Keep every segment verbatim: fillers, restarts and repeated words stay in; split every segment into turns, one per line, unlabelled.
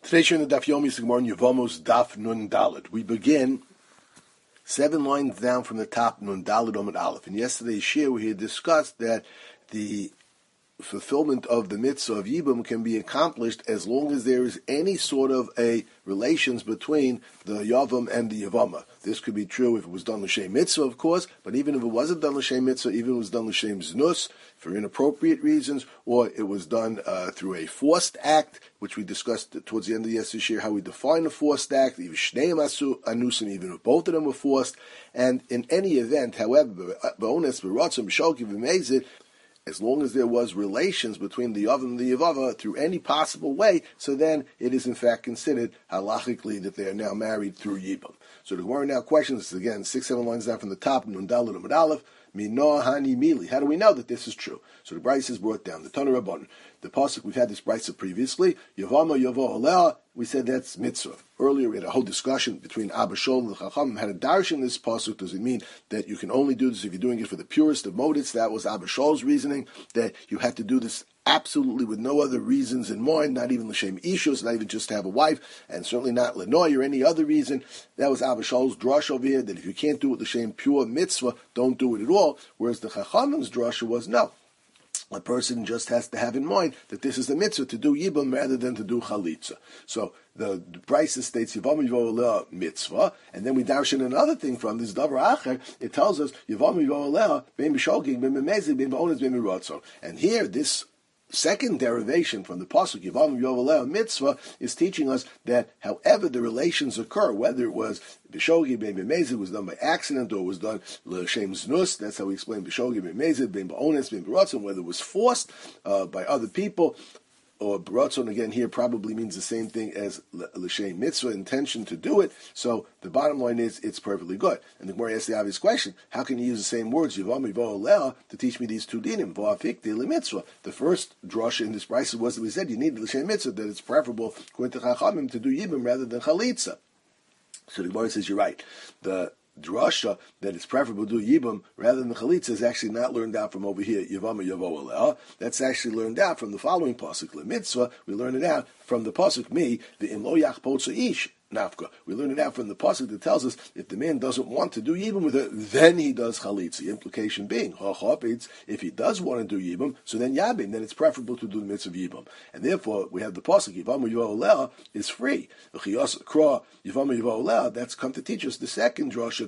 Today, in the Daf Yomi Sigmar Yevamos Daf Nun Daled. We begin seven lines down from the top, Nun Daled Omid Aleph. In yesterday's shir, we had discussed that the fulfillment of the mitzvah of Yibum can be accomplished as long as there is any sort of a relations between the Yavam and the Yavama. This could be true if it was done l'shem mitzvah, of course, but even if it wasn't done l'shem mitzvah, even if it was done l'shem znus, for inappropriate reasons, or it was done uh, through a forced act, which we discussed towards the end of the yesterday's year, how we define a forced act, even shneim anusim, even if both of them were forced, and in any event, however, b'ones, b'rotzim, b'sholki, b'mezid, as long as there was relations between the Yavam and the Yavava through any possible way, so then it is in fact considered halachically that they are now married through Yibum. So the Gemara now questions, again, six, seven lines down from the top, Nun Daled Amud Aleph, Mino Hani Mili. How do we know that this is true? So the Bryce is brought down. The Tana Rabban, the pasuk, we've had this Bryce previously, Yavama Yavo Alea, we said that's mitzvah. Earlier we had a whole discussion between Abba Shol and the Chacham. Had a darshan in this pasuk. Does it mean that you can only do this if you're doing it for the purest of motives? That was Abba Shol's reasoning, that you had to do this absolutely with no other reasons in mind, not even l'shem ishus, not even just to have a wife, and certainly not lenoi or any other reason. That was Abba Shol's drush over here, that if you can't do it l'shem pure mitzvah, don't do it at all. Whereas the Chachamim's drush was no. A person just has to have in mind that this is the mitzvah to do yibum rather than to do chalitza. So the, the Brisa states Yivam Yivam mitzvah, and then we darshan another thing from this davar acher. It tells us Yivam Yivam bein b'sholking, bein b'mezid, bein b'ones, bein b'rotzon. And here this second derivation from the pasuk Yivam Yivam mitzvah is teaching us that however the relations occur, whether it was B'shogi bein b'mezid was done by accident or was done l'shem znus, that's how we explain B'shogi bein b'mezid, bein b'ones, bein b'rotzon, whether it was forced uh, by other people, or b'rotzon again here probably means the same thing as l'shem mitzvah, intention to do it. So the bottom line is it's perfectly good. And the Gemara asks the obvious question: how can you use the same words Yivam Yivam Alea to teach me these two dinim? V'afikti l'mitzvah. The first drasha in this brisa was that we said you need l'shem mitzvah, that it's preferable according to Chachamim to do yibum rather than chalitza. So the Gemara says you're right. The drasha that it's preferable to do yibum rather than the chalitza is actually not learned out from over here Yavama Yavo Alea. That's actually learned out from the following pasuk l'mitzvah. We learn it out from the pasuk me the imlo yachpotza ish nafka. We learn it out from the pasuk that tells us if the man doesn't want to do yibum with her, then he does chalitza. The implication being if he does want to do yibum, so then yabim, then it's preferable to do the mitzvah of yibum. And therefore we have the pasuk Yavama Yavo Alea is free. Yavama Yavo Alea, that's come to teach us the second drasha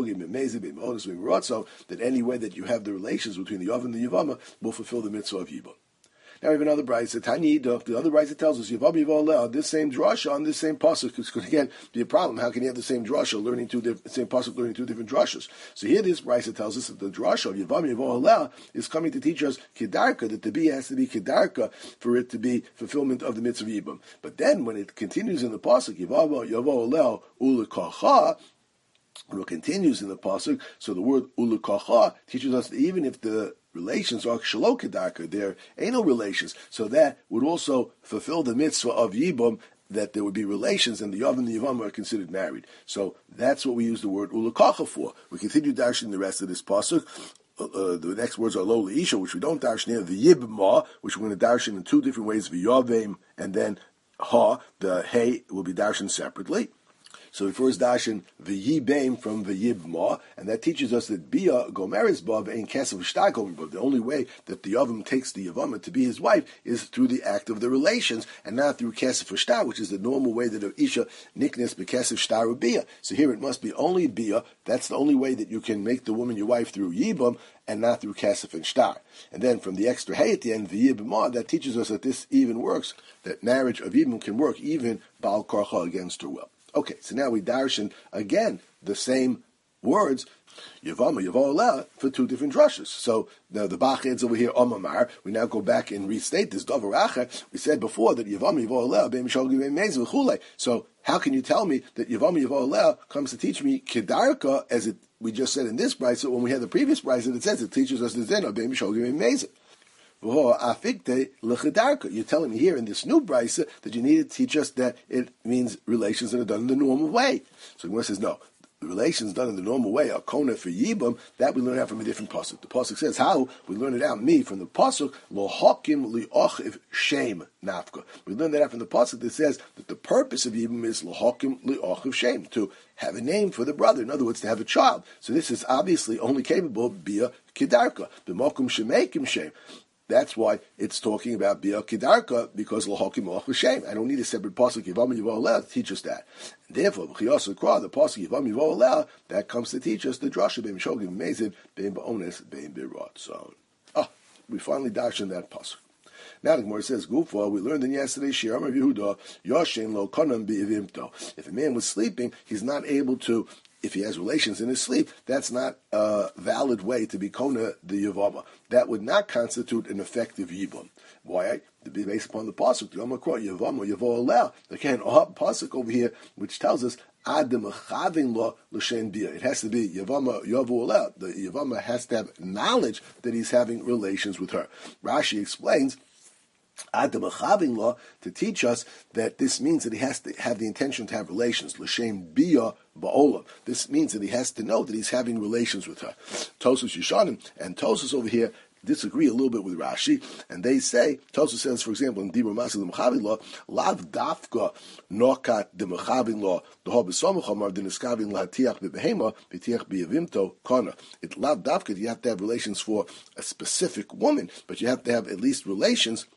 that any way that you have the relations between the Yav and the Yavama will fulfill the mitzvah of Yibum. Now we have another brayse, Tani Yiduf, the other brayse tells us Yavam Yivam this same drasha on this same pasuk is going to again be a problem. How can you have the same drasha learning two different same pasuk learning two different drashas? So here this brayse tells us that the drasha of Yavam Yivam is coming to teach us kedarka, that the bia has to be kedarka for it to be fulfillment of the mitzvah Yibum. But then when it continues in the pasuk Yavam Yivam ulekacha, it continues in the pasuk. So the word ulekacha teaches us that even if the relations are shelo kedarka, there ain't no relations. So that would also fulfill the mitzvah of Yibum, that there would be relations, and the Yav and the Yavam are considered married. So that's what we use the word ulekacha for. We continue dashing the rest of this pasuk. Uh, the next words are lo leisha, which we don't dash near, the Yibma, which we're going to dash in two different ways, v'yavim, and then ha, the hey will be dashed separately. So we first dashin the Yibim from the Yibma, and that teaches us that Bia Gomeris Bav ain't Kesef Shtakom, but the only way that the Yavam takes the Yavama to be his wife is through the act of the relations, and not through Kesef Shtar, which is the normal way that a Isha niknes bekesef Shtar or Bia. So here it must be only Bia. That's the only way that you can make the woman your wife through Yibam, and not through Kesef and Shtar. And then from the extra Hey at the end, the Yibma, that teaches us that this even works, that marriage of Yibam can work even Baal Karcha against her will. Okay, so now we darshan again the same words, Yavama, Yavolah, for two different drushes. So now the Bached's over here, Omamar. We now go back and restate this Dover Acher. We said before that Yavama, Yavolah, Beim Sholgi, Beim Mezeh, V'chulei. So how can you tell me that Yavama, Yavolah comes to teach me Kedarka, as it we just said in this brayse, so when we had the previous brayse, it says it teaches us the Zena, Beim Sholgi, Beim Mezeh. You're telling me here in this new brisa that you need to teach us that it means relations that are done in the normal way. So the Gemara says no. the relations done in the normal way are kona for yibum, that we learn out from a different pasuk. The pasuk says how we learn it out me from the pasuk lo hakim li ochiv shame nafka. We learn that out from the pasuk that says that the purpose of yibum is lo hakim li ochiv shame, to have a name for the brother. In other words, to have a child. So this is obviously only capable of bia kidarka, b'mokum shemekim shame. That's why it's talking about Bia Kidarka, because Lahokim Och L'Shem. I don't need a separate pasuk Yivam Yivol Aleh to teach us that. And therefore, B'chiyos L'Kra, the pasuk Yivam Yivol Aleh, that comes to teach us the drasha Bein Shogim Mezid Bein Ba'ones Bein Birot. So, ah, we finally dash in that pasuk. Now the Gemara says, Gufa, we learned in yesterday's Shir Amar Yehuda, Yoshen Lo Konam Be'ivimto. If a man was sleeping, he's not able to. If he has relations in his sleep, that's not a valid way to be kona the yavama. That would not constitute an effective yibum. Why? To be based upon the pasuk, the Omakra yavama yavo aleh. Again, a pasuk over here which tells us adam chavin lo l'shen bia. It has to be yavama yavo aleh. The yavama has to have knowledge that he's having relations with her. Rashi explains Adam Achavin law to teach us that this means that he has to have the intention to have relations. L'shem bia ba'olam. This means that he has to know that he's having relations with her. Tosus Yishanim and Tosus over here disagree a little bit with Rashi, and they say, Tosus says, for example, in Dibur Masa the Mechavin law, lav dafka nokat the Mechavin law, the hob besomuchamar the niskavin lahatiach bebehema betiach biyavimto kona. It lav dafka, you have to have relations for a specific woman, but you have to have at least relations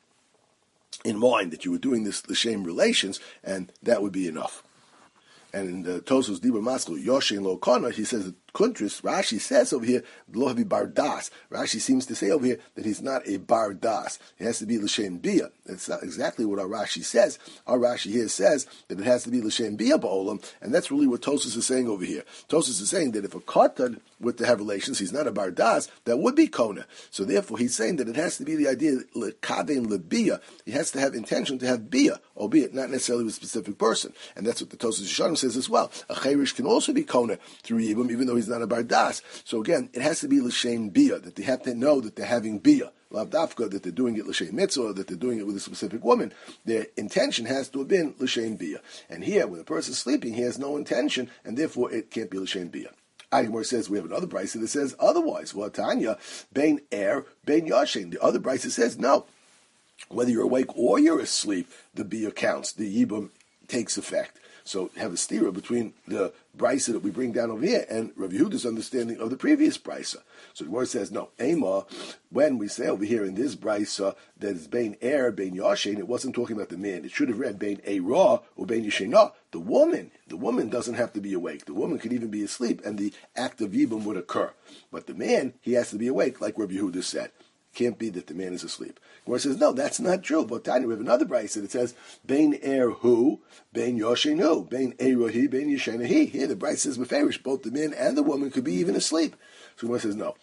in mind that you were doing this l'shem relations, and that would be enough. And in the Tosos Dibur Maskul Yoshin Lo Kana, he says that Kuntris, Rashi says over here, Lo Havi Bar Das. Rashi seems to say over here that he's not a Bar Das. It has to be L'Shem Bia. That's not exactly what our Rashi says. Our Rashi here says that it has to be L'Shem Bia Ba'olam, and that's really what Tosos is saying over here. Tosos is saying that if a Katan were to have relations, he's not a Bar Das, that would be Kona. So therefore he's saying that it has to be the idea L'Kavein L'Bia. He has to have intention to have Bia, albeit not necessarily with a specific person. And that's what the Tosos Yishanim says as well. A Cherish can also be Kona through Yibum, even though he's not a Bardas. So again, it has to be L'Shem Bia, that they have to know that they're having Bia. Lav Dafka, that they're doing it L'Shem Mitzvah, that they're doing it with a specific woman. Their intention has to have been L'Shem Bia. And here, when a person's sleeping, he has no intention, and therefore it can't be L'Shem Bia. Aymor says we have another brisa that says otherwise. Well, Tanya, Bein Er, Bein Yashin. The other brisa says no. Whether you're awake or you're asleep, the Bia counts. The Yibum takes effect. So have a stira between the brisa that we bring down over here and Rav Yehuda's understanding of the previous brisa. So the word says no. Ema, when we say over here in this brisa that it's bein er, bein yashin, it wasn't talking about the man. It should have read bein era or bein yashena. The woman, the woman doesn't have to be awake. The woman could even be asleep, and the act of yibum would occur. But the man, he has to be awake, like Rav Yehuda said. Can't be that the man is asleep. Gemara says, no, that's not true. But Tanya, we have another brisa that says, Bein er hu, bein yoshenu, bein erohi, bein yeshenahi. Here the brisa says, Meferish, both the man and the woman could be even asleep. So Gemara says, no.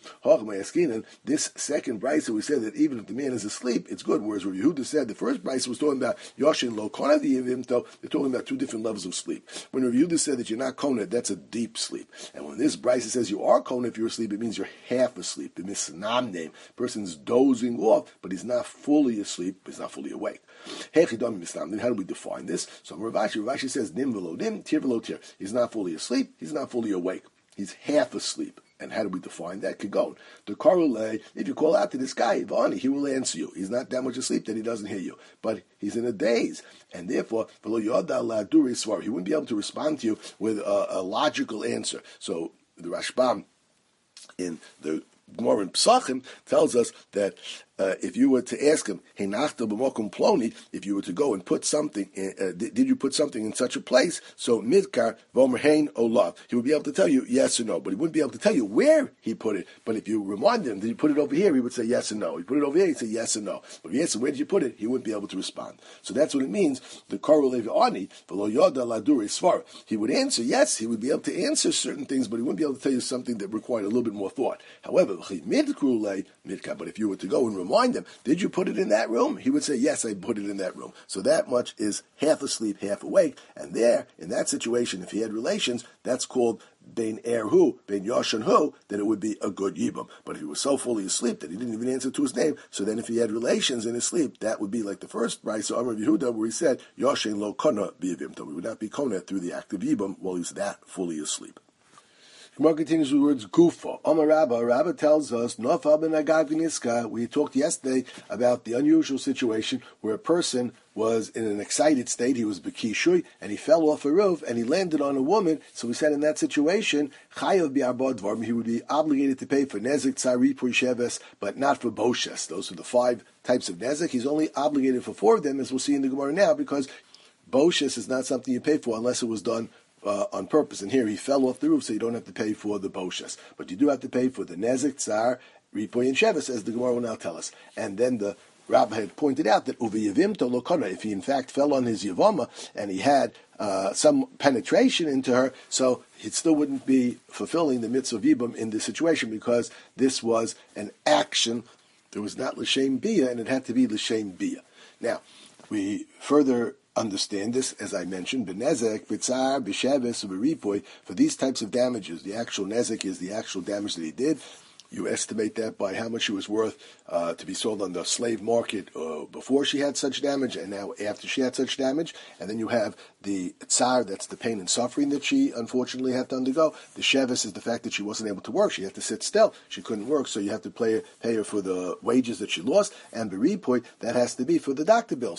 This second brisa, we said that even if the man is asleep, it's good. Whereas Rav Yehuda said the first brisa was talking about yoshin lo kona v'yivimto. They're talking about two different levels of sleep. When Rav Yehuda said that you're not kona, that's a deep sleep. And when this brisa says you are kona if you're asleep, it means you're half asleep. The misnam name. Person's dozing off, but he's not fully asleep, he's not fully awake. Then how do we define this? So Rav Ashi, Rav Ashi says, nim velo nim, tir velo tir. He's not fully asleep, he's not fully awake. He's half asleep. And how do we define that? Kigon. The korule, if you call out to this guy, Ivani, he will answer you. He's not that much asleep that he doesn't hear you. But he's in a daze. And therefore, he wouldn't be able to respond to you with a, a logical answer. So the Rashbam in the Gemara in Psachim tells us that uh, if you were to ask him, "Hey, nachta b'mokum ploni," if you were to go and put something, in, uh, did, did you put something in such a place? So midkar v'omer hein olav, he would be able to tell you yes or no, but he wouldn't be able to tell you where he put it. But if you remind him, did you put it over here? He would say yes or no. He put it over here, he'd say yes or no. But if you ask him, where did you put it? He wouldn't be able to respond. So that's what it means. The korul ani v'lo yoda laduri svar. He would answer yes. He would be able to answer certain things, but he wouldn't be able to tell you something that required a little bit more thought. However, midkar, but if you were to go and remind him, did you put it in that room? He would say, yes, I put it in that room. So that much is half asleep, half awake. And there, in that situation, if he had relations, that's called bein erhu, bein yoshanhu, then it would be a good yibum. But if he was so fully asleep that he didn't even answer to his name, so then if he had relations in his sleep, that would be like the first brisa, Amar Yehuda, where he said, yoshen lo kona biyavimto. We would not be kona through the act of yibum while he's that fully asleep. Gemara continues with the words gufa. Amar Rabba, Rabba tells us, Nofal ben Agav Niska. We talked yesterday about the unusual situation where a person was in an excited state. He was bekishui, and he fell off a roof, and he landed on a woman. So we said in that situation, chayav bi'arba dvarim, he would be obligated to pay for nezik, tsar, ripui, sheves, but not for boshes. Those are the five types of nezik. He's only obligated for four of them, as we'll see in the Gemara now, because boshes is not something you pay for unless it was done Uh, on purpose. And here he fell off the roof, so you don't have to pay for the boshes. But you do have to pay for the nezik, tsar, ripoy, and sheves, as the Gemara will now tell us. And then the Rabbi had pointed out that uviyavim to lokana, if he in fact fell on his yavama and he had uh, some penetration into her, so it still wouldn't be fulfilling the mitzvah of yibum in this situation, because this was an action. It was not l'shem bia, and it had to be l'shem bia. Now, we further understand this, as I mentioned, benezek, bitzar, bisheves, beripoy, for these types of damages. The actual nezek is the actual damage that he did. You estimate that by how much it was worth uh, to be sold on the slave market uh, before she had such damage, and now after she had such damage. And then you have the tsar, that's the pain and suffering that she unfortunately had to undergo. The sheves is the fact that she wasn't able to work. She had to sit still. She couldn't work, so you have to pay, pay her for the wages that she lost. And beripoy, that has to be for the doctor bills.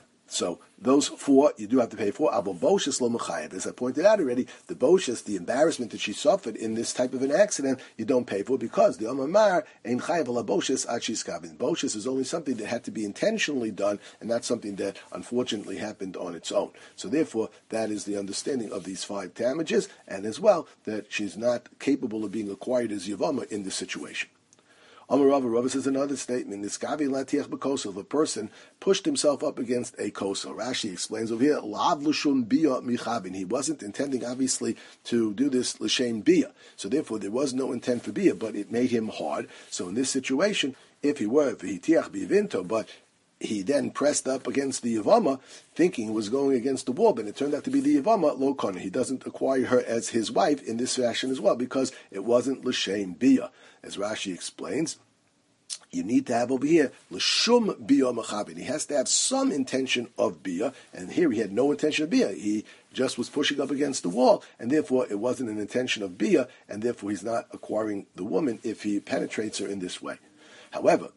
So those four you do have to pay for. Avo boshes lo mechayev. As I pointed out already, the boshes, the embarrassment that she suffered in this type of an accident, you don't pay for, because the Amar Mar ein chayev ala boshes ad shiskavin. Boshes is only something that had to be intentionally done, and not something that unfortunately happened on its own. So therefore, that is the understanding of these five damages, and as well that she's not capable of being acquired as yavama in this situation. Amar Rava, Rava says another statement. Niskavi latiach b'kosel. If a person pushed himself up against a kosel. Rashi explains over here, lav l'shum bia michavin. He wasn't intending, obviously, to do this l'shem bia. So therefore, there was no intent for bia, but it made him hard. So in this situation, if he were v'hitiach bivinto, but he then pressed up against the Yavama, thinking he was going against the wall, but it turned out to be the Yavama, lo kona. He doesn't acquire her as his wife in this fashion as well, because it wasn't l'shem bia. As Rashi explains, you need to have over here l'shum bia machabin. He has to have some intention of bia, and here he had no intention of bia. He just was pushing up against the wall, and therefore it wasn't an intention of bia, and therefore he's not acquiring the woman if he penetrates her in this way. However,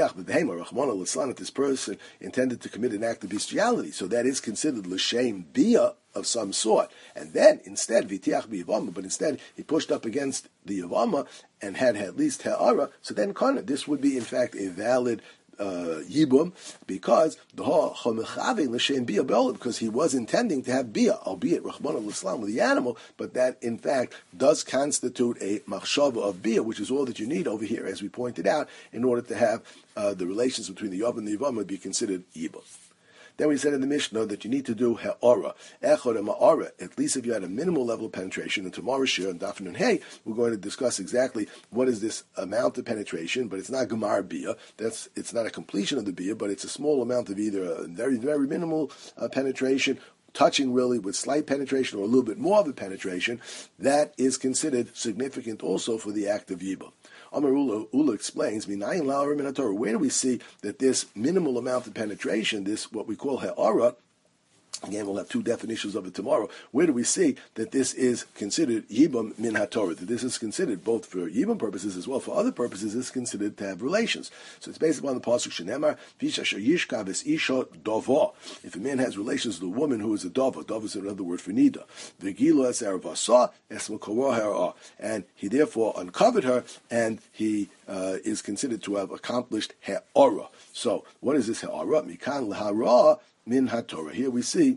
if this person intended to commit an act of bestiality, so that is considered l'shem bia of some sort. And then instead, v'tiach b'yavama, but instead he pushed up against the yavama and had at least ha'ara, so then kana, this would be in fact a valid Uh, yibum, because the l'shem bia because he was intending to have bia, albeit Rahman al-Islam with the animal, but that in fact does constitute a machshava of bia, which is all that you need over here, as we pointed out, in order to have uh, the relations between the yav and the yavam be considered yibum. Then we said in the Mishnah that you need to do ha'ara, echad and ma'ara, at least if you had a minimal level of penetration. And tomorrow's shir and Daf Nun Hey, we're going to discuss exactly what is this amount of penetration, but it's not gemar bia. That's it's not a completion of the bia, but it's a small amount of either a very very minimal uh, penetration, touching really with slight penetration, or a little bit more of a penetration. That is considered significant also for the act of yibum. Amar Ula, Ula explains, where do we see that this minimal amount of penetration, this what we call ha'ara, again, we'll have two definitions of it tomorrow. Where do we see that this is considered yibum min haTorah? That this is considered both for yibum purposes as well for other purposes is considered to have relations. So it's based upon the pasuk shenemar visha yishkav es isha dova. If a man has relations with a woman who is a dova, dova is another word for nida. V'gilo es eravasa es mekora hara, and he therefore uncovered her, and he uh, is considered to have accomplished ha'ara. So what is this ha'ara? Mikan l'hara min haTorah. Here we see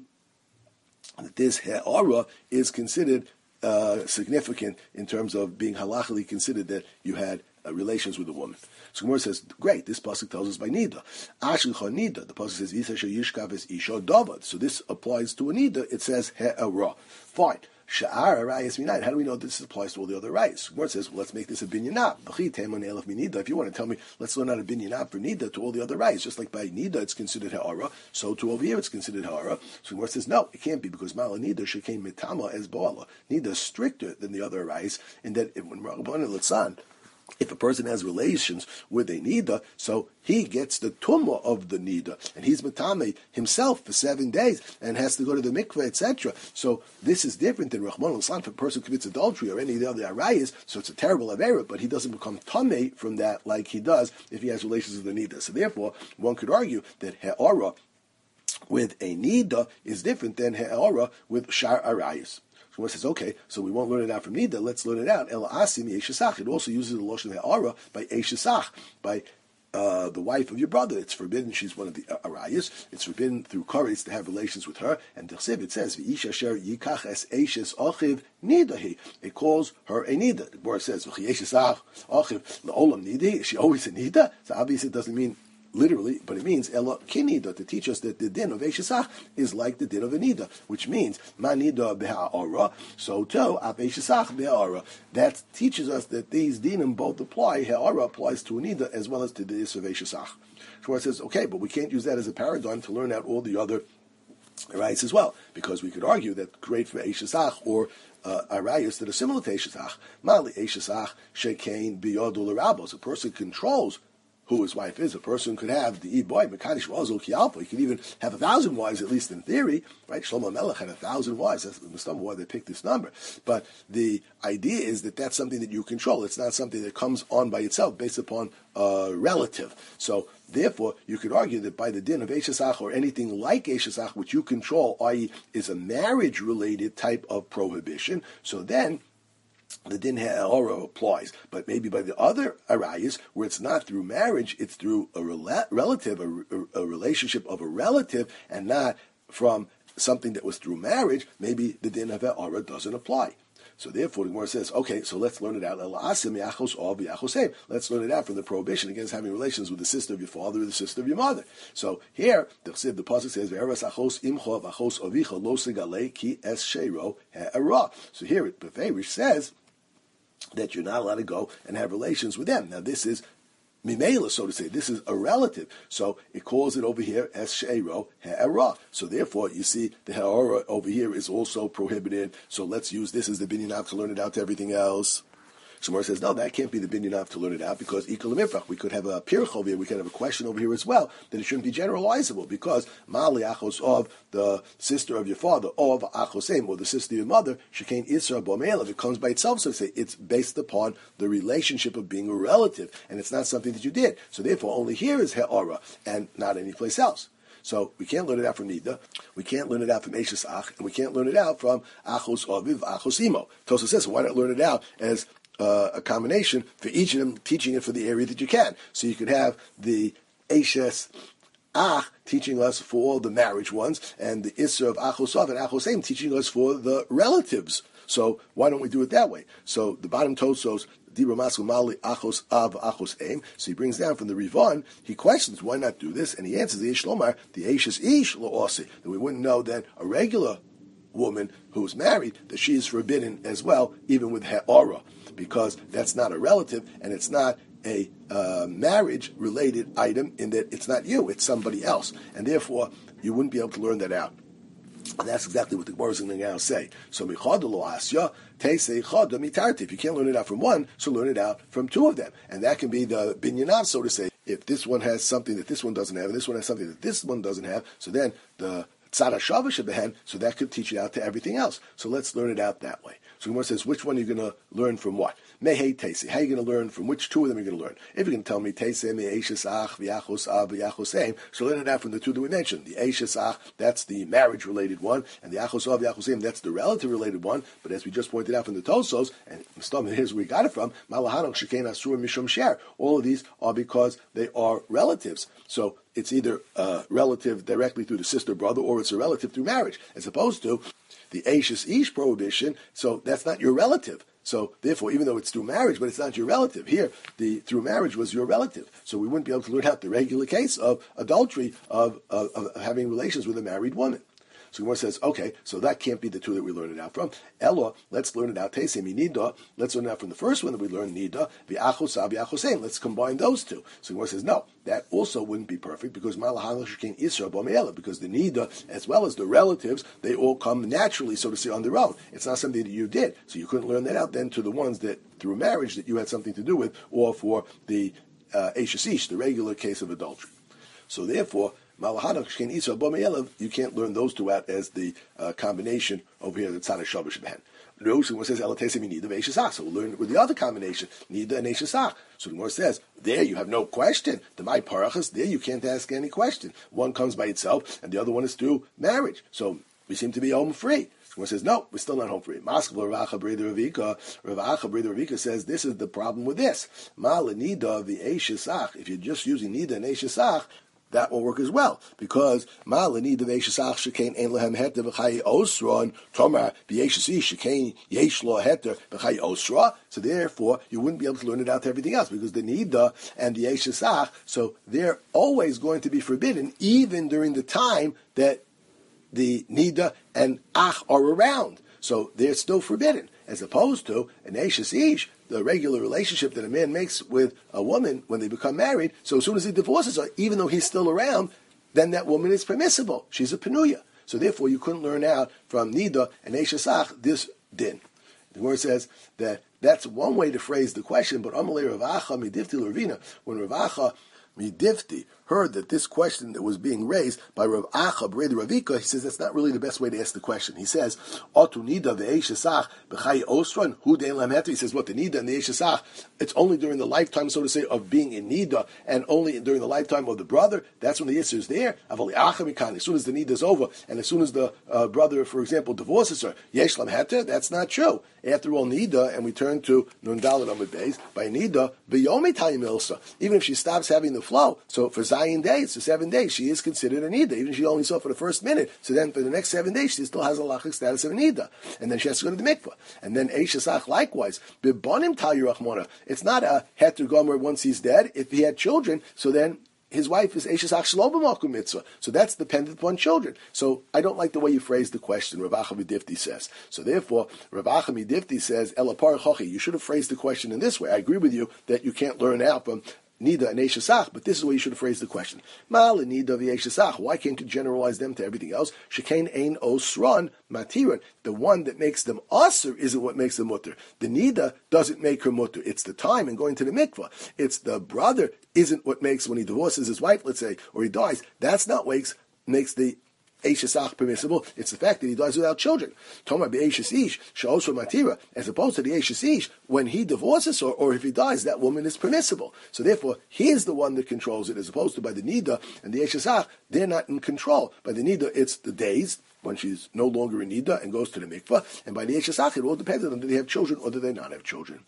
that this ha'ara is considered uh, significant in terms of being halachically considered that you had uh, relations with a woman. So Gemara says, great, this pasuk tells us by nida. Ashlicha nida. The pasuk says, Yisasha yishkav es isha davad. So this applies to a nida. It says ha'ara. Fine. Sha'ar arayis minayit. How do we know this applies to all the other rayis? Gemara says, well, let's make this a binyanab. If you want to tell me, let's learn out a binyanab for nida to all the other rayis. Just like by nida, it's considered ha'ara, so to over here, it's considered ha'ara. So Gemara says, no, it can't be, because mala nida shekei mitama as ba'ala. Nida is stricter than the other rayis, in that when Rabbanan Litzan if a person has relations with a nida, so he gets the tumah of the nida, and he's matame himself for seven days and has to go to the mikveh, et cetera. So this is different than Rahman al-Islam. If a person commits adultery or any of the other arayas, so it's a terrible avera, but he doesn't become tameh from that like he does if he has relations with the nida. So therefore, one could argue that he'ara with a nida is different than he'ara with shar arayas. So one says, okay, so we won't learn it out from Nida, let's learn it out. El asim yeshasach. It also uses the lotion ha'ara by eshasach, by uh, the wife of your brother. It's forbidden, she's one of the arayas. It's forbidden through kares to have relations with her. And Dechsiv, it says, v'ish asher yikach es eshes achiv nidahi. It calls her a nida. The Gemara says, v'chiyeshasach achiv le'olam nidahi. Is she always a nida? So obviously it doesn't mean literally, but it means ela kinida, to teach us that the din of Eishesach is like the din of Anida, which means manida beha'ara, so too ab Eishesach beha'ara. That teaches us that these dinim both apply. Ha'ara applies to Anida as well as to the dis of Eishesach. So it says, okay, but we can't use that as a paradigm to learn out all the other rights as well, because we could argue that great for Eishesach or uh, arayos that are similar to Eishesach. Mali Eishesach shekain biyodul rabos. A person controls who his wife is. A person could have the boy Mekadish Wazul Kialpa. He could even have a thousand wives, at least in theory, right? Shlomo Melech had a thousand wives. That's the why they picked this number. But the idea is that that's something that you control. It's not something that comes on by itself based upon a relative. So therefore, you could argue that by the din of Eishesach or anything like Eishesach, which you control, that is is a marriage-related type of prohibition, so then the din ha'ara applies. But maybe by the other arayas, where it's not through marriage, it's through a rela- relative, a, a relationship of a relative, and not from something that was through marriage, maybe the din of ha'ara doesn't apply. So therefore, the Gemara says, okay, so let's learn it out. Let's learn it out from the prohibition against having relations with the sister of your father or the sister of your mother. So here, the the pasuk says, so here, it Beferish says that you're not allowed to go and have relations with them. Now, this is Mimela, so to say. This is a relative. So it calls it over here as sheiro ha'ara. So therefore, you see, the ha'ara over here is also prohibited. So let's use this as the binyan to learn it out to everything else. Shemar says, no, that can't be the binyan to learn it out, because ikol mifrach, we could have a pirch over here, we could have a question over here as well, that it shouldn't be generalizable, because mali achos of the sister of your father, of achosem, or the sister of your mother, shekain isra bomel, if it comes by itself, so to say, it's based upon the relationship of being a relative, and it's not something that you did. So therefore, only here is he'ara, and not any place else. So we can't learn it out from Nida, we can't learn it out from Eishesach, and we can't learn it out from Achos Aviv, Achos Imo. Tosfos says, so why not learn it out as Uh, a combination for each of them, teaching it for the area that you can. So you could have the Eishes Ach teaching us for the marriage ones, and the Isser of Achosav and Achosem teaching us for the relatives. So why don't we do it that way? So the bottom Tosos, Dibra Masu Mali Achos Av Achos Aim. So he brings down from the Rivan, he questions why not do this, and he answers the Ish Lomar, the Eishes Ish Lo Osi, that we wouldn't know that a regular woman who's married, that she is forbidden as well, even with Ha'ara, because that's not a relative, and it's not a uh, marriage-related item in that it's not you, it's somebody else. And therefore, you wouldn't be able to learn that out. And that's exactly what the Gemara is going to now say. So, if you can't learn it out from one, so learn it out from two of them. And that can be the binyanav, so to say. If this one has something that this one doesn't have, and this one has something that this one doesn't have, so then the tzara shava shebehen, so that could teach it out to everything else. So let's learn it out that way. So Gemara says, which one are you going to learn from what? Mehei teisi. How are you going to learn from which two of them are you going to learn? If you're going to tell me teisi me eishes ach v'yachos av v'yachos aim, so learn it out from the two that we mentioned. The eishes ach, that's the marriage-related one, and the achos av v'yachos aim, that's the relative-related one. But as we just pointed out from the Tosos, and here's where we got it from, malahanok shekain asur mishum share. All of these are because they are relatives. So it's either a relative directly through the sister brother, or it's a relative through marriage, as opposed to the Eishes Ish prohibition, so that's not your relative. So therefore, even though it's through marriage, but it's not your relative. Here, the through marriage was your relative. So we wouldn't be able to learn out the regular case of adultery, of, of, of having relations with a married woman. So Gemara says, okay, so that can't be the two that we learned it out from. Ella, let's learn it out. Teisemi nida. Let's learn it out from the first one that we learned nida. V'achosa v'achosein. Let's combine those two. So Gemara says, no, that also wouldn't be perfect because malahana shekain isra b'me'ela, because the nida as well as the relatives, they all come naturally, so to say, on their own. It's not something that you did, so you couldn't learn that out then to the ones that through marriage that you had something to do with, or for the uh, Eishasish, the regular case of adultery. So therefore, Malahana Shkein Isra Bo Me'elav, you can't learn those two out as the uh, combination over here, the Tzana Shabash Behen. No, so it says Elatesem Nida Ve'Eshasach. So we'll learn with the other combination, Nida and Eshasach. So the Gemara says, there you have no question. The My Parachas, there you can't ask any question. One comes by itself, and the other one is through marriage. So we seem to be home free. One says, no, we're still not home free. Maskva Ravacha Breda Ravika, Ravacha Breda Ravika says, this is the problem with this. Mala Nida Ve'Eshasach. If you're just using Nida and Eshasach, that will work as well, because Malani the Veishasach Shekain Ein Lehem Heter B'Chai Osra Tomar B'Yeshasi Shekain Yesh Lo Heter B'Chai Osra. So therefore, you wouldn't be able to learn it out to everything else, because the Nida and the Yeshasach, so they're always going to be forbidden, even during the time that the Nida and Ach are around. So they're still forbidden, as opposed to an Eishes Ish, the regular relationship that a man makes with a woman when they become married. So as soon as he divorces her, even though he's still around, then that woman is permissible. She's a penuya. So therefore, you couldn't learn out from Nida and Eishasach this din. The word says that that's one way to phrase the question, but Amalei Ravacha Midifti Lervina, when Ravacha Midifti heard that this question that was being raised by Rav Acha Breda Ravika, he says that's not really the best way to ask the question. He says, Otu Nida ve'Eishasach b'Chai Osran hu dein lam heter. He says, what the Nida and the Eishasach, it's only during the lifetime, so to say, of being in Nida, and only during the lifetime of the brother. That's when the Yisr is there. Avali Acha Mikan. As soon as the Nida is over, and as soon as the uh, brother, for example, divorces her, Yesh lam heter. That's not true. After all, Nida, and we turn to Nun Daled Amud Beis, by Nida v'Yomi Tayim Ilsa. Even if she stops having the flow, so for Zayin days, for seven days, she is considered a Nida. Even if she only saw for the first minute, so then for the next seven days, she still has a lachic status of a Nida. And then she has to go to the mikvah. And then Eishasach likewise. Bibonim Tal Yerachmona. It's not a heter gomer once he's dead. If he had children, so then his wife is Eishasach Shelo b'malkum mitzvah. So that's dependent upon children. So I don't like the way you phrase the question, Rav Acha Midifti says. So therefore, Rav Acha Midifti says, Elapar Chochi, you should have phrased the question in this way. I agree with you that you can't learn out from Nida and Eishasach, but this is the way you should have phrased the question. Mal Nida v'Eishasach. Why can't you generalize them to everything else? Shekain ein osran matiran. The one that makes them aser isn't what makes them mutter. The Nida doesn't make her mutter. It's the time and going to the mikvah. It's the brother isn't what makes, when he divorces his wife, let's say, or he dies. That's not what makes, makes the Eishasach permissible. It's the fact that he dies without children. Tomar be'Eishes Ish she'osra matira, as opposed to the Eishes Ish, when he divorces her, or if he dies, that woman is permissible. So therefore, he is the one that controls it, as opposed to by the Nida and the Eishasach, they're not in control. By the Nida, it's the days when she's no longer in Nida and goes to the mikvah, and by the Eishasach, it all depends on them. Do they have children or do they not have children?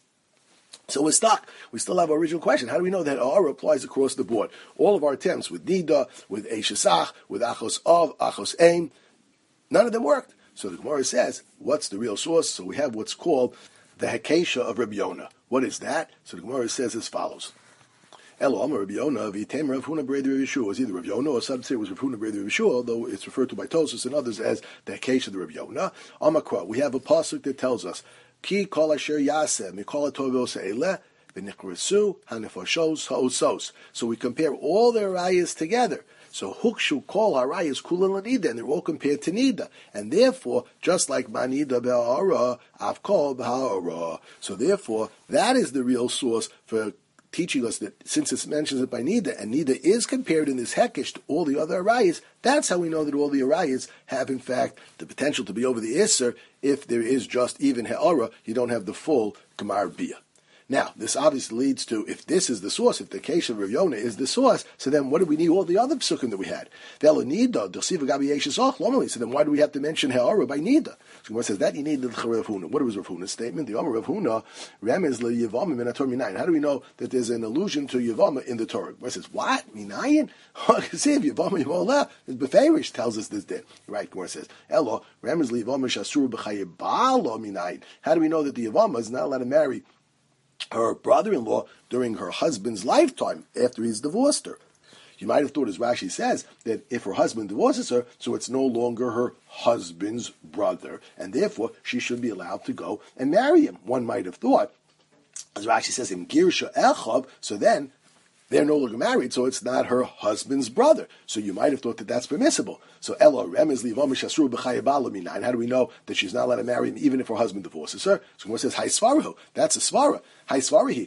So we're stuck. We still have our original question. How do we know that Ha'ara applies across the board? All of our attempts with Nida, with Eishasach, with Achos Av, Achos Aim, none of them worked. So the Gemara says, what's the real source? So we have what's called the Hekesha of Rabbi Yonah. What is that? So the Gemara says as follows. Elo Amar Rabbi Yonah v'Yitem Rav Huna Breder Rav Yeshua. It was either Rav Yonah or some say it was Rav Huna Breder Rav Yeshua, although it's referred to by Tosfos and others as the Hekesha of the Rabbi Yonah. Amakra, we have a pasuk that tells us, Ki kol asher yaseh mikol hatovos ha'eleh v'nichresu hanefashos ha'osos. So we compare all their rayas together. So hukshu kol harayas kulan l'nida, and they're all compared to nida, and therefore, just like manida be'ara, avkol b'ha'ara. So therefore, that is the real source for teaching us that since it mentions it by Nida, and Nida is compared in this Hekesh to all the other Arayas, that's how we know that all the Arayas have in fact the potential to be over the Isser. If there is just even He'ara, you don't have the full Gemar Biyah. Now, this obviously leads to, if this is the source, if the case of Rav Yonah is the source, so then what do we need all the other psukim that we had? So then why do we have to mention He'ara by Nida? So it says that you need the Rav Huna. What was Rav Huna's statement? The Amar Rav Huna, Remez le'Yevama min haTorah minayin. How do we know that there's an allusion to Yevama in the Torah? It says, what? Minayin? See, if Yevama Yevama, Beferish tells us this din. Right, Gemara says, Elo, Remez le'Yevama shasur b'chayebalo minayin. How do we know that the Yevama is not allowed to marry her brother-in-law during her husband's lifetime after he's divorced her? You might have thought, as Rashi says, that if her husband divorces her, so it's no longer her husband's brother, and therefore she should be allowed to go and marry him. One might have thought, as Rashi says, in Girsha Echav, so then they're no longer married, so it's not her husband's brother. So you might have thought that that's permissible. So Elo Remez Livomish Asru B'Chayabala Minayin. How do we know that she's not allowed to marry him even if her husband divorces her? So Gemara says, Hai Svarahu. That's a Svara. Hai Svarahi.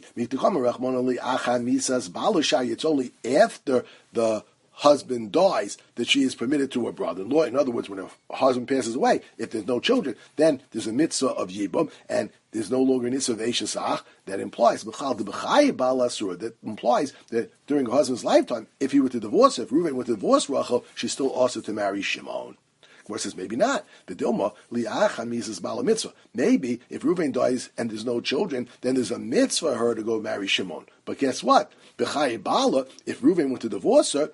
It's only after the husband dies that she is permitted to her brother-in-law. In other words, when her husband passes away, if there's no children, then there's a mitzvah of Yibam, and there's no longer an mitzvah of Eishasach. That implies that implies that during her husband's lifetime, if he were to divorce her, if Reuven were to divorce Rachel, she's still also to marry Shimon. Gemara says maybe not. The Dilma li'achan misas bala mitzvah. Maybe if Reuven dies and there's no children, then there's a mitzvah for her to go marry Shimon. But guess what? B'chai bala, if Reuven were to divorce her,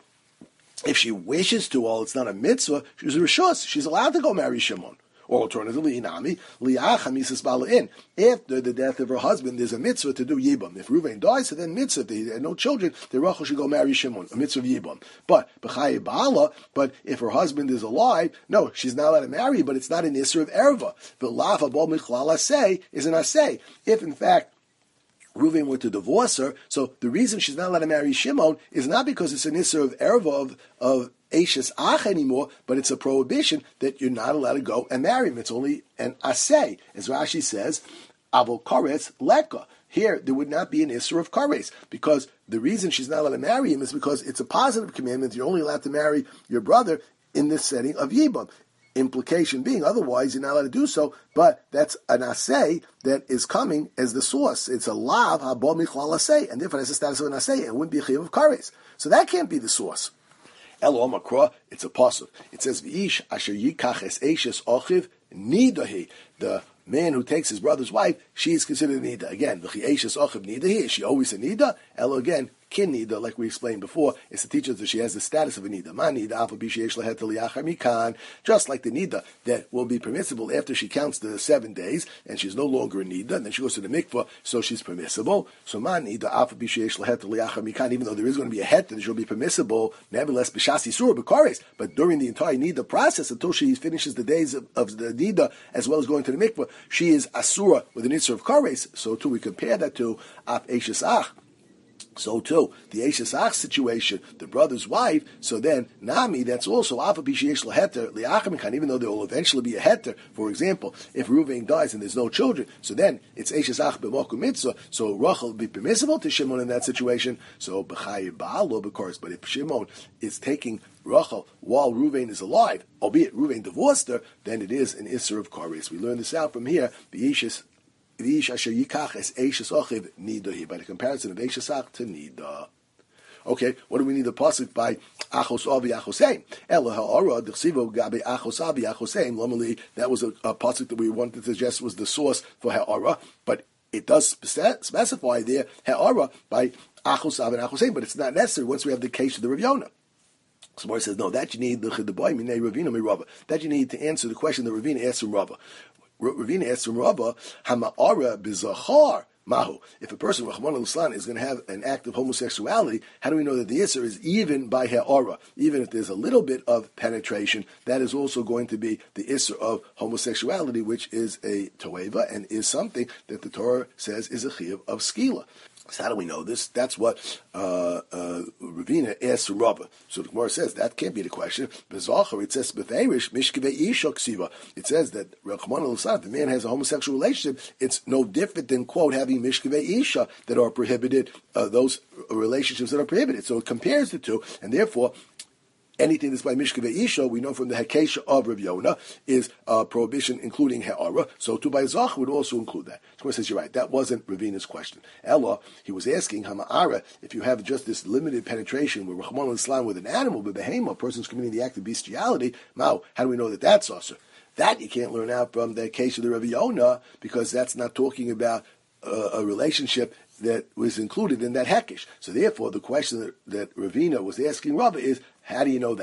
if she wishes to, well, it's not a mitzvah, she's a rishus. She's allowed to go marry Shimon. Or alternatively, inami, li'acha misas bala'in. After the death of her husband, there's a mitzvah to do yibam. If Reuven dies, so then mitzvah, if they had no children, then Rachel should go marry Shimon, a mitzvah of yibam. But, b'chai ba'ala, but if her husband is alive, no, she's not allowed to marry, but it's not an isser of erva. The lav abol michlal asay is an asay. If, in fact, Reuven were to divorce her, so the reason she's not allowed to marry Shimon is not because it's an isser of erva of, of Eishes Ach anymore, but it's a prohibition that you're not allowed to go and marry him. It's only an asay. As Rashi says, Avol Kares Leka. Here, there would not be an isser of Kares, because the reason she's not allowed to marry him is because it's a positive commandment. You're only allowed to marry your brother in this setting of Yibam. Implication being, otherwise you're not allowed to do so, but that's an asay that is coming as the source. It's a lav haba michlal asay, and therefore it has the status of an asay. It wouldn't be a chiyuv of kares. So that can't be the source. Elo makra, it's a pasuk. It says v'ish asher yikach es eishes ochiv nidahi. The man who takes his brother's wife, she is considered a nida. Again, v'chi eishes ochiv nidahi. Is she always a nida? Elo again. Kin nida, like we explained before, is to teach us that she has the status of a nida. Ma nida, alpha bisheyesh lehet liyachar mikan. Just like the nida that will be permissible after she counts the seven days, and she's no longer a nida, and then she goes to the mikvah, so she's permissible. So ma nida, alpha bisheyesh lehet liyachar mikan. Even though there is going to be a het that she'll be permissible, nevertheless b'shas yisur b'kares. But during the entire nida process, until she finishes the days of, of the nida as well as going to the mikvah, she is asura with an isur of kares. So too, we compare that to af eishes ach. So too, the Eishes Ach situation, the brother's wife, so then, Nami, that's also Alpha Bisheyesh Leheter, Liachamikan, even though there will eventually be a Heter. For example, if Reuven dies and there's no children, so then it's Eishes Ach B'mokum Mitzvah, so Rachel will be permissible to Shimon in that situation, so B'chai Ba'alo, of course, but if Shimon is taking Rachel while Reuven is alive, albeit Reuven divorced her, then it is an Isser of Kares. We learn this out from here, the Eishes by the comparison of Eishesach to Nida. Okay, what do we need the pasuk by Achos Avi Achoseim? Ela ha'ara d'chsivo gabe Achos Avi Achoseim. Normally, that was a, a pasuk that we wanted to suggest was the source for ha'ara, but it does specify there ha'ara by Achos Avi Achoseim, but it's not necessary once we have the case of the Rav Yonah. So Mor says, no, that you need the Chidaboy Minei Ravina Mi Rava. That you need to answer the question that Ravina asked from Rava. Ravina asks from Rabba, Hama'ara bizachar mahu. If a person, Rahman al-Islan, is going to have an act of homosexuality, how do we know that the Isser is even by ha'ara? Even if there's a little bit of penetration, that is also going to be the Isser of homosexuality, which is a toeva and is something that the Torah says is a chiyuv of skila. So how do we know this? That's what uh, uh, Ravina asked from Rabbah. So the Gemara says that can't be the question. B'zachar, it says b'feirish mishkevei isha ksiva. It says that Rachman al-Islam, if the man has a homosexual relationship, it's no different than quote having mishkevei isha that are prohibited. Uh, those relationships that are prohibited. So it compares the two, and therefore, anything that's by Mishkevei Isha, we know from the Hekesha of Rav Yonah, is uh, prohibition including Ha'ara. So to by Zach would also include that. So says, you're right, that wasn't Ravina's question. Ella, he was asking, Hama'ara, if you have just this limited penetration with Rahman al-Islam with an animal, with Behema, a person's committing the act of bestiality, Mao, how do we know that that's also? That you can't learn out from the case of the Rav Yonah, because that's not talking about uh, a relationship that was included in that hekesh. So therefore, the question that, that Ravina was asking Rabbah is, how do you know that?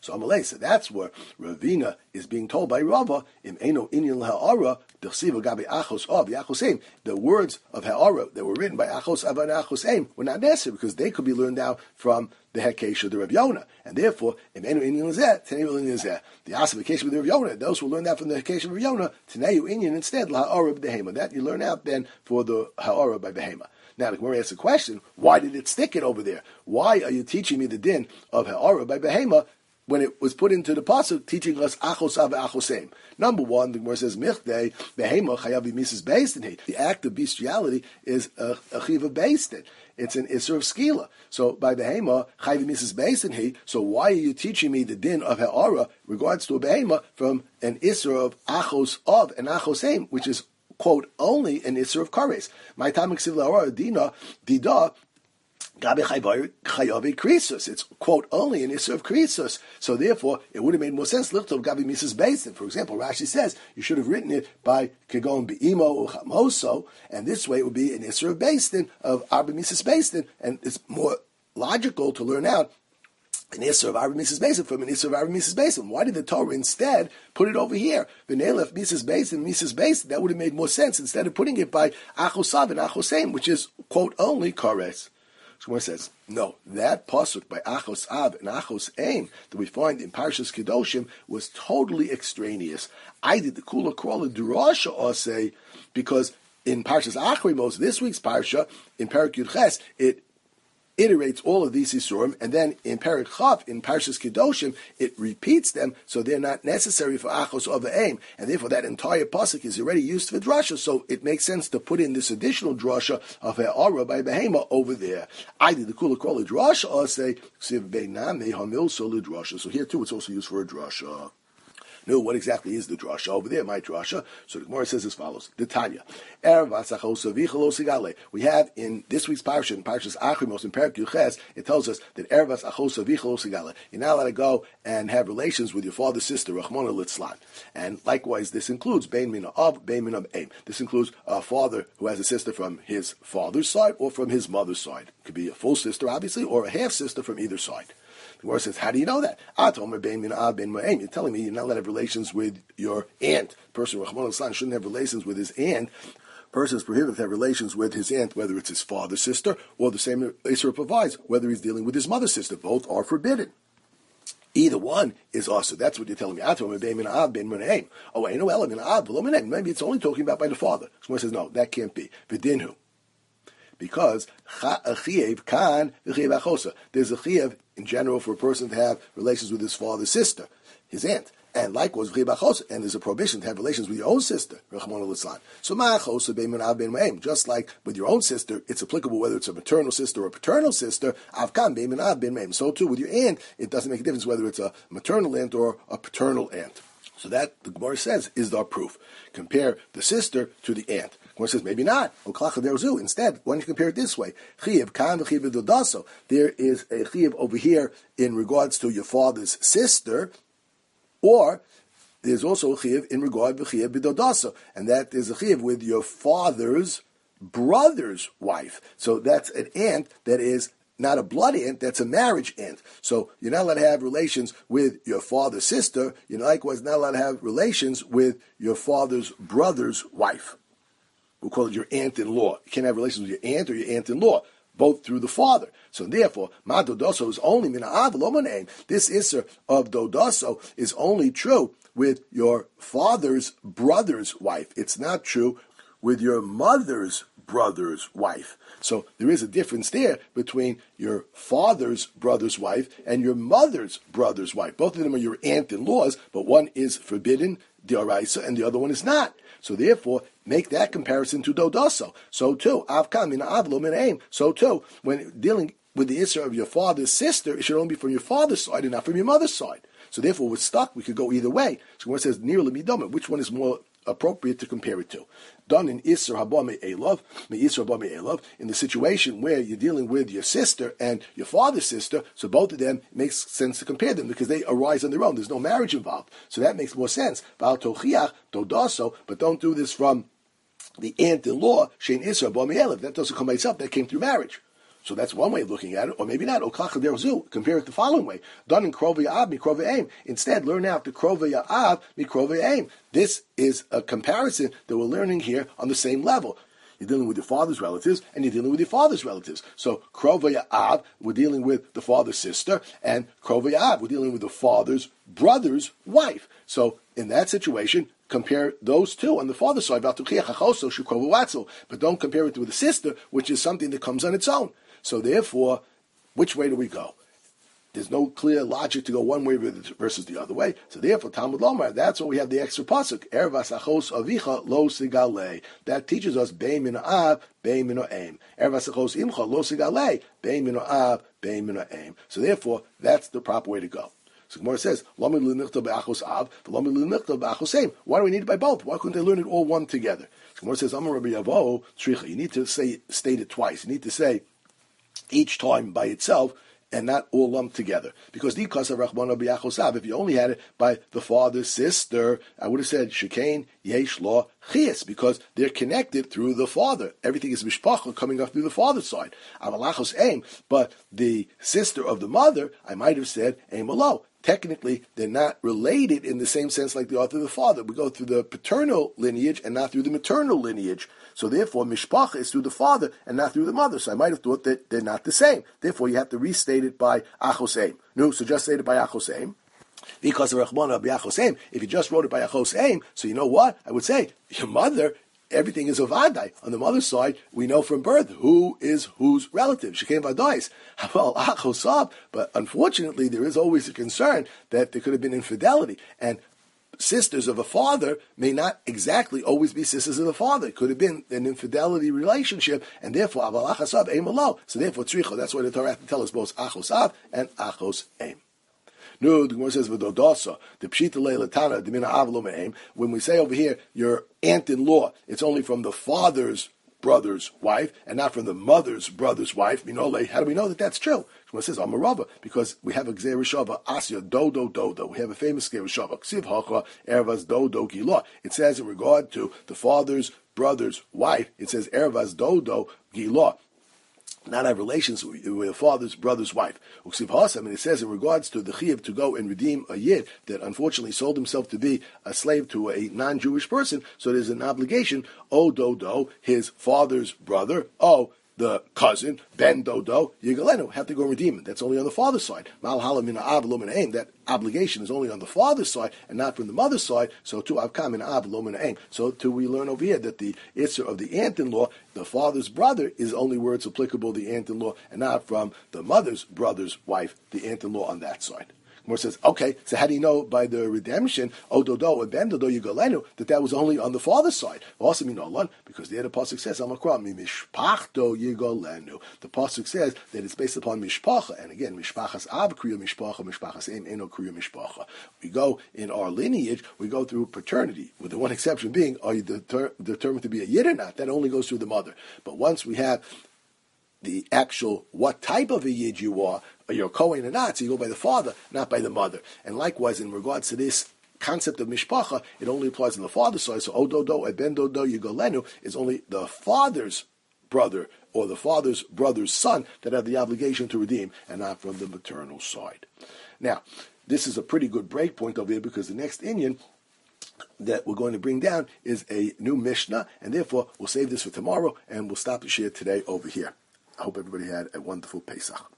So Amalei, so that's where Ravina is being told by Rava, Im Eino Inyan Ha'ara, D'chsiva Gabi Achos Av, Yachoseim. The words of Ha'ara that were written by Achos Av and Achoseim were not necessary because they could be learned out from the Hekesh of the Rav Yonah. And therefore, Im Eino Inyan Lezeh, Tenei Inyan Lezeh. The Asification of the Rav Yonah, those who learned that from the Hekesh of Rav Yonah, Tenei Inyan instead, Ha'ara B'Dehema. That you learn out then for the Ha'ara by Behema. Now, the Gemara asks the question, why did it stick it over there? Why are you teaching me the din of Ha'ara by Behema when it was put into the pasuk teaching us achos av achoseim? Number one, the Gemara says michdei behema chayav b'mises beistin. The act of bestiality is a, a chiv of beistin. It's an isser of skila. So by behema chayav b'mises beistin. So why are you teaching me the din of ha'ara regards to a behema from an isser of achos of and achoseim, which is quote only an isser of kares? My time ksiv la'ara dina dida. It's, quote, only an issue of krisus. So therefore, it would have made more sense, Lichtov Gabi Mises Beistin. For example, Rashi says, you should have written it by Kegon Be'imo or Chamoso, and this way it would be an issue of Beistin, of Arba Mises Beistin, and it's more logical to learn out an issue of Arba Mises Beistin from an issue of Arba Mises Beistin. Why did the Torah instead put it over here? V'neilef Mises Beistin, Mises Beistin, that would have made more sense instead of putting it by Achosav and Achoseim, which is, quote, only Kares. Shmuel says, no, that pasuk by Achos Av and Achos Ein that we find in Parshas Kedoshim was totally extraneous. I did the Kula Krola Durasha Osei because in Parshas Achrimos, this week's Parsha, in Perek Yud Ches, it iterates all of these Isurim, and then in Perek Chav, in Parshas Kedoshim, it repeats them, so they're not necessary for Achos of the Aim, and therefore that entire pasuk is already used for drasha, so it makes sense to put in this additional drasha of Ha'ara by Behema over there. I did the Kula Krola Drasha, I'll say, Siv Beiname Hamil Solu Drasha. So here too, it's also used for a drasha. No, what exactly is the drasha over there? My drasha. So the Gemara says as follows: the Tanya, we have in this week's parsha, in Parshas Achrimos, in Perek Yuches, it tells us that ervas achosa vichalo sigale. You're not allowed to go and have relations with your father's sister, Rachmana litzlan. And likewise, this includes bein mina av, bein mina aim. This includes a father who has a sister from his father's side or from his mother's side. It could be a full sister, obviously, or a half sister from either side. The Gemara says, how do you know that? You're telling me you're not allowed to have relations with your aunt. The person, Rahman al-Islam, shouldn't have relations with his aunt. Person is prohibited to have relations with his aunt, whether it's his father's sister, or the same Isra provides, whether he's dealing with his mother's sister. Both are forbidden. Either one is also. That's what you're telling me. Oh, I know, maybe it's only talking about by the father. Someone says, no, that can't be. V'dinhu. Because chiyuv kan v'chiyuv achosa. There's a chiyuv in general for a person to have relations with his father's sister, his aunt, and likewise v'chiyuv achosa. And there's a prohibition to have relations with your own sister, Rachmana litzlan. So ma'achosa be'minav be'maim. Just like with your own sister, it's applicable whether it's a maternal sister or a paternal sister. Avkan be'minav be'maim. So too with your aunt, it doesn't make a difference whether it's a maternal aunt or a paternal aunt. So that, the Gemara says, is our proof. Compare the sister to the aunt. The Gemara says, maybe not. Instead, why don't you compare it this way? There is a chiyuv over here in regards to your father's sister, or there's also a chiyuv in regard to chiyuv b'dodaso, and that is a chiyuv with your father's brother's wife. So that's an aunt that is not a blood aunt, that's a marriage aunt. So you're not allowed to have relations with your father's sister. You're likewise not allowed to have relations with your father's brother's wife. We'll call it your aunt-in-law. You can't have relations with your aunt or your aunt-in-law, both through the father. So therefore, ma dodaso is only min ha'av lo min. This isser of dodaso is only true with your father's brother's wife. It's not true with your mother's brother's wife. So there is a difference there between your father's brother's wife and your mother's brother's wife. Both of them are your aunt-in-laws, but one is forbidden, d'oraisa, and the other one is not. So therefore, make that comparison to dodaso. So too, avkan min avlo min aim. So too, when dealing with the issue of your father's sister, it should only be from your father's side and not from your mother's side. So therefore, we're stuck. We could go either way. So when it says near lemidoma, which one is more appropriate to compare it to? Done in Isser Haba Me'elov, Me'isser Haba Me'elov, in the situation where you're dealing with your sister and your father's sister, so both of them, it makes sense to compare them because they arise on their own. There's no marriage involved. So that makes more sense. But don't do this from the aunt-in-law, Shein Isser Haba Me'elov. That doesn't come by itself. That came through marriage. So that's one way of looking at it, or maybe not. Compare it the following way. Done in Krova Ya'av, Mikrova Aim. Instead, learn out the Krova Ya'av, Mikrova Aim. This is a comparison that we're learning here on the same level. You're dealing with your father's relatives, and you're dealing with your father's relatives. So, Krova Ya'av, we're dealing with the father's sister, and Krova Ya'av, we're dealing with the father's brother's wife. So, in that situation, compare those two on the father's side, but don't compare it with the sister, which is something that comes on its own. So, therefore, which way do we go? There's no clear logic to go one way versus the other way. So therefore, Talmud Lomar, that's why we have the extra pasuk. Ervas achos avicha lo sigale. That teaches us bein min av, bein min aim. Ervas achos imcha lo sigale, bein min av, bein min aim. So therefore, that's the proper way to go. So Gemara says, Why do we need it by both? Why couldn't they learn it all one together? So Gemara says, Amar Rabbi Yavo, you need to say state it twice. You need to say each time by itself, and not all lumped together. Because the Kasa Rachmana B'Yachosav, if you only had it by the father's sister, I would have said Shekain Yesh Lo Chias, because they're connected through the father. Everything is Mishpacha coming up through the father's side. Avalachos Aim, but the sister of the mother, I might have said Aim Alo. Technically, they're not related in the same sense like they are through the father. We go through the paternal lineage and not through the maternal lineage. So therefore, mishpacha is through the father and not through the mother. So I might have thought that they're not the same. Therefore, you have to restate it by achoseim. No, so just say it by achoseim. Because of Rachmana b'achoseim, if you just wrote it by achoseim, so you know what? I would say, your mother, everything is ovadai. On the mother's side, we know from birth who is whose relative. She came vadais. Well, achosab. But unfortunately, there is always a concern that there could have been infidelity. And sisters of a father may not exactly always be sisters of the father. It could have been an infidelity relationship, and therefore, aval achosab aim alo. So therefore, tzricha. That's why the Torah has to tell us both achosab and achos aim. No, the Gemara says v'dodasa the pshita leilatana the mina avlo me'aim. When we say over here your aunt-in-law, it's only from the father's brother's wife and not from the mother's brother's wife. Minole, how do we know that that's true? Gemara says Amarava, because we have a gzeir shava asya dodo dodo. We have a famous gzeir shava ksiv hacha ervas dodo gila. It says in regard to the father's brother's wife, it says ervas dodo gila. Not have relations with a father's brother's wife. And it says in regards to the chiyuv to go and redeem a yid that unfortunately sold himself to be a slave to a non-Jewish person, so there's an obligation, O dodo, his father's brother, O the cousin, Ben Dodo, Yigalenu, have to go redeem it. That's only on the father's side. That obligation is only on the father's side and not from the mother's side. So to Avkam in Av Aim. So to we learn over here that the Isser of the aunt-in-law, the father's brother, is only where it's applicable, the aunt-in-law, and not from the mother's brother's wife, the aunt-in-law on that side. Gemara says, okay, so how do you know by the redemption, Ododo and Ben Dodo Yigalenu, that that was only on the father's side? Also, because there the pasuk says, Amakra mi mishpachto Yigalenu. The pasuk says that it's based upon mishpacha, and again, mishpachas av kriya mishpacha, mishpachas em eno kriya mishpacha. We go in our lineage, we go through paternity, with the one exception being, are you deter- determined to be a yid or not? That only goes through the mother. But once we have the actual what type of a yid you are, or you're Kohen or not, so you go by the father, not by the mother. And likewise, in regards to this concept of mishpacha, it only applies on the father's side. So Ododo and Ben Dodo Yigalenu is only the father's brother or the father's brother's son that have the obligation to redeem, and not from the maternal side. Now, this is a pretty good break point over here, because the next inyan that we're going to bring down is a new Mishnah, and therefore we'll save this for tomorrow, and we'll stop the share today over here. I hope everybody had a wonderful Pesach.